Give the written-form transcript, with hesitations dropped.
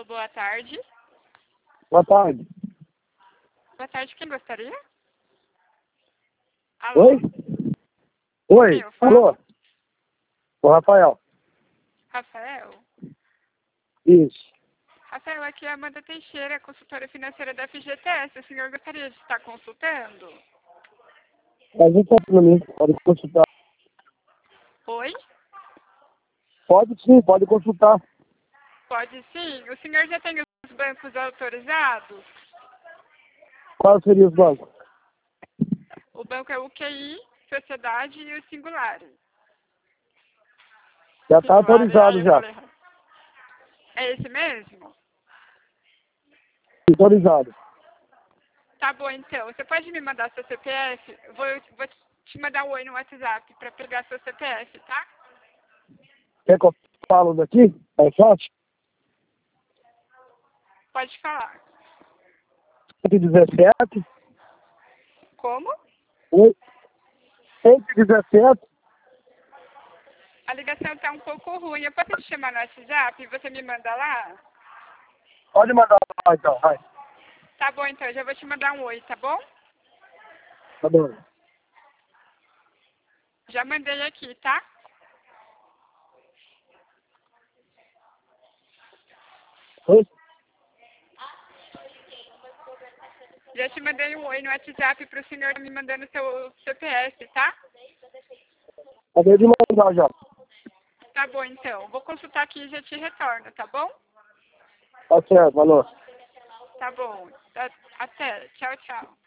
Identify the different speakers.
Speaker 1: Alô, boa tarde.
Speaker 2: Boa tarde.
Speaker 1: Boa tarde, quem gostaria? Alô?
Speaker 2: Oi? Oi,
Speaker 1: Quem eu falo?
Speaker 2: alô? O Rafael.
Speaker 1: Rafael?
Speaker 2: Isso.
Speaker 1: Rafael, aqui é a Amanda Teixeira, consultora financeira da FGTS. O senhor gostaria de estar consultando?
Speaker 2: Mas então, pra mim, pode consultar.
Speaker 1: Oi?
Speaker 2: Pode sim, pode consultar.
Speaker 1: Pode sim. O senhor já tem os bancos autorizados?
Speaker 2: Quais seriam os bancos?
Speaker 1: O banco é o QI, Sociedade e o Singular.
Speaker 2: Já está
Speaker 1: Singular,
Speaker 2: autorizado
Speaker 1: eu
Speaker 2: já.
Speaker 1: falei errado. É esse mesmo?
Speaker 2: Autorizado.
Speaker 1: Tá bom, então. Você pode me mandar seu CPF? Vou te mandar um oi no WhatsApp para pegar seu CPF, tá?
Speaker 2: Quer que eu falo daqui? É fácil?
Speaker 1: Pode falar.
Speaker 2: 117.
Speaker 1: Como?
Speaker 2: Oi? 117.
Speaker 1: A ligação tá um pouco ruim. Eu posso te chamar no WhatsApp e você me manda lá?
Speaker 2: Pode mandar lá então, vai.
Speaker 1: Tá bom, então. Eu já vou te mandar um oi, tá bom?
Speaker 2: Tá bom.
Speaker 1: Já mandei aqui, tá?
Speaker 2: Oi?
Speaker 1: Já te mandei um oi no WhatsApp pro senhor me mandando seu CPF, tá?
Speaker 2: Acabei de mandar já.
Speaker 1: Tá bom, então. Vou consultar aqui e já te retorno, tá bom?
Speaker 2: Tá certo, valor.
Speaker 1: Tá bom. Até. Tchau, tchau.